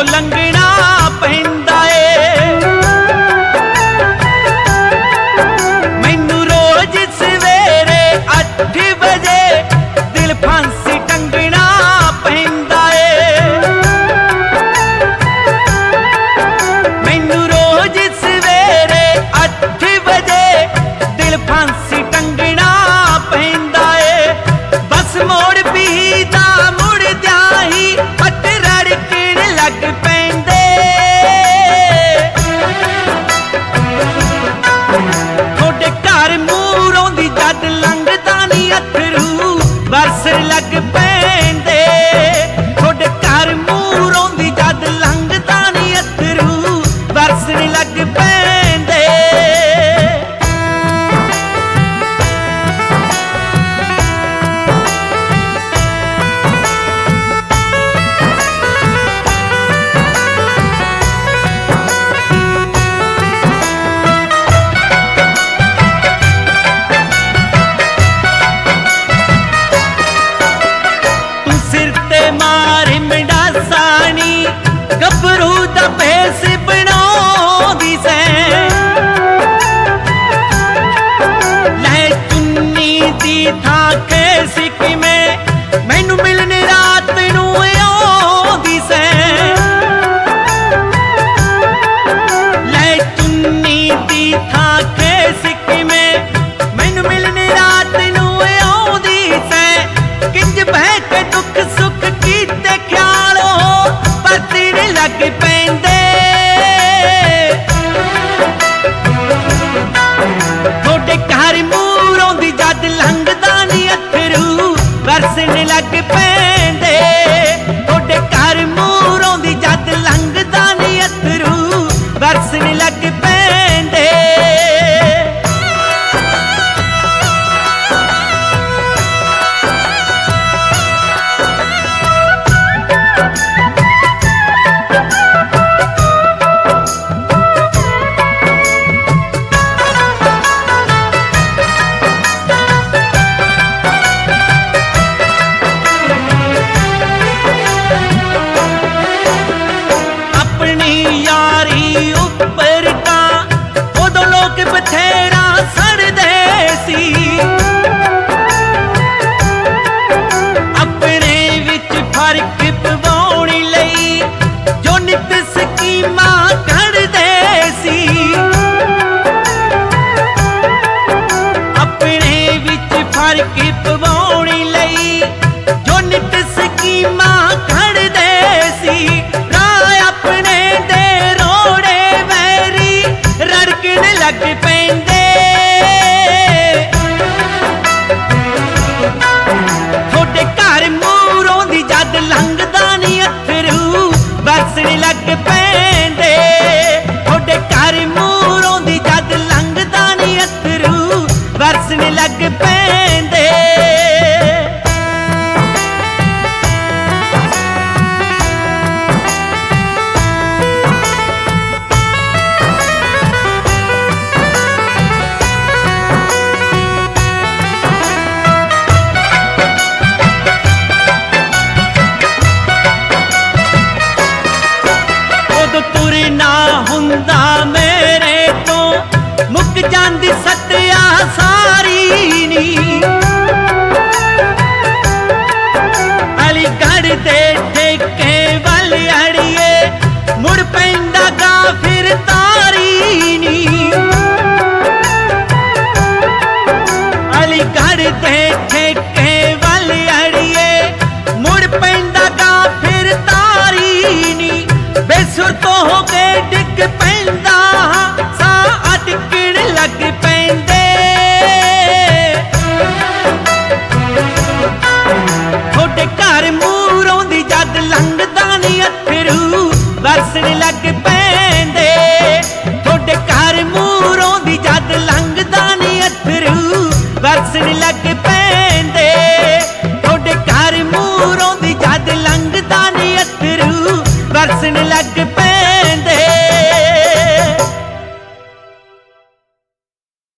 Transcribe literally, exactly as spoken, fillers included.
लंघना पैंदा ए। मैनू रोज सवेरे अठ बजे दिल फांसी टंगना पैंदा ए। मैनू रोज सवेरे अठ बजे दिल फांसी टंगना पैंदा ए। बस मोड़ पीदा मुड़द्या ही पट रड़कण लग पैंदे। थोड़े घर मूरों दी जद लंघदा नी अथरू बरसन लग पैंदे। थोड़े घर मूरों दी जद लंघदा नी अथरू बरसन लग पैंदे। मारे मंडासानी गभरू दा भेस बनाउंदी सै। लै चुन्नी दी थां खेस किवें मैनू मिलने रात नूं आउंदी सै। लै चुन्नी दी थां खेस किवें मैनू मिलने रात नूं आउंदी सै। किंज बह के दुख सुख कीते ख्यालो परतण लग पैंदे। थोड़े घर मूरों दी जद लंघदा नी अथरू बरसन लग पैंदे। थोड़े घर मूरों दी जद लंघदा नी अथरू बरसन लग पैंदे। यारी उपर का उदों लोग बथेरा सड़दे सी। अपने विच फर्क पवाउण लई जो नित स्कीमां कढदे सी। अपने विच फर्क पवाउण लई जो नित स्कीमां कढदे सी। लग पैंदे। थोड़े घर मूरों दी जद लंघदा नी अथरू बरसन लग पैंदे। थोड़े घर मूरों दी जद लंघदा नी अथरू बरसन लग पैंदे। तुरना हुंदा मेरे तो मुक जांदी सत्या सारी नी। अलीगढ़ दे ठेके वल अड़िए मुड़ पैंदा गा फिर तारी नी। अलीगढ़ दे ठेके वल अड़िए मुड़ पैंदा गा फिर तारी नी। बेसुर तो हो के डिग पैंदा सा अटकण लग पैंदे। थोड़े घर मूरों दी जद लंघदा नी अथरू बरसन लग पैंदे। थोड़े घर मूरों दी जद लंघदा नी अथरू बरसन लग पैंदे। थोड़े घर मूरों दी जद लंघदा नी अथरू बरसन लग पैंदे।